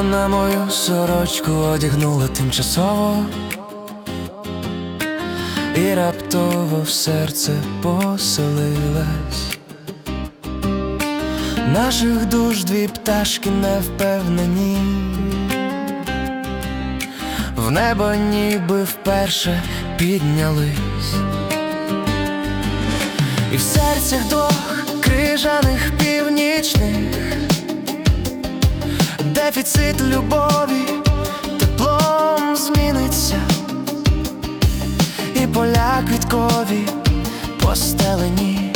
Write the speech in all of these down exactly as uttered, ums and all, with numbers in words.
На мою сорочку одягнула тимчасово, і раптово в серце поселилась. Наших душ дві пташки невпевнені, в небо ніби вперше піднялись. І в серцях двох крижаних північних дефіцит любові теплом зміниться, і поля квіткові постелені,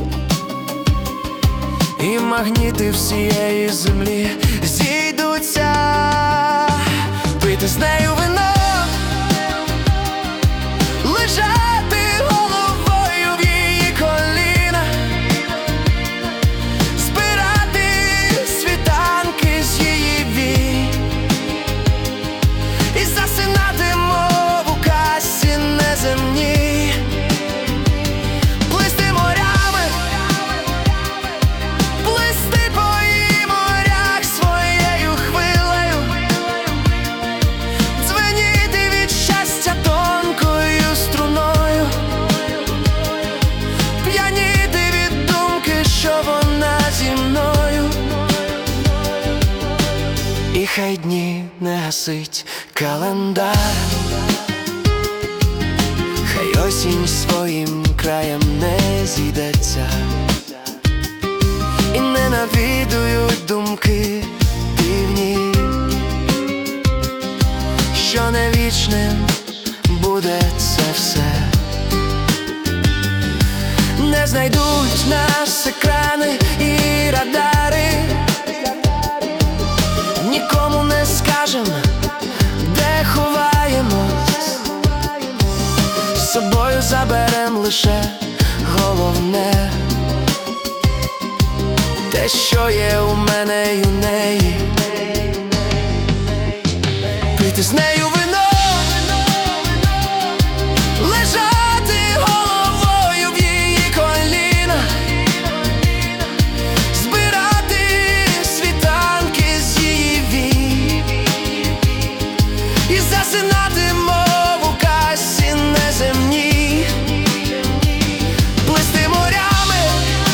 і магніти всієї землі зійдуться пити з нею вино, лежати головою в її коліна, збирати світанки з її вій і засинати, мов у казці неземній. Плисти морями, плисти по її морях своєю хвилею, дзвеніти від щастя тонкою струною, п'яніти від думки, що вона зі мною. І хай дні не гасить календар, хай осінь своїм краєм не зійдеться, і не навідують думки дивні, що не вічним буде це все. Не знайдуть нас екрани і радари, нікому не скажем, де ховаємось, з собою заберем лише головне, те, що є у мене й у неї. Пити з нею вино, лежати головою в її коліна, збирати світанки з її вій і засинати, мов у казці неземній. Плисти морями,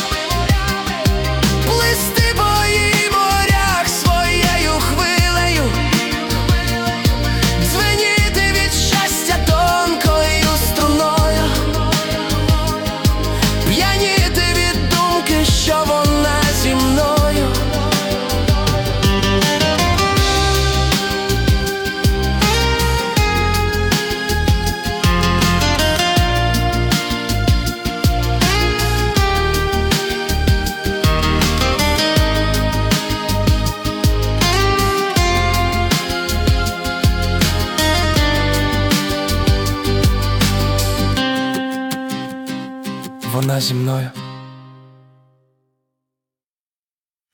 плисти по її морях своєю хвилею, дзвеніти від щастя тонкою струною, п'яніти від думки, що вона зі мною. Вона зі мною.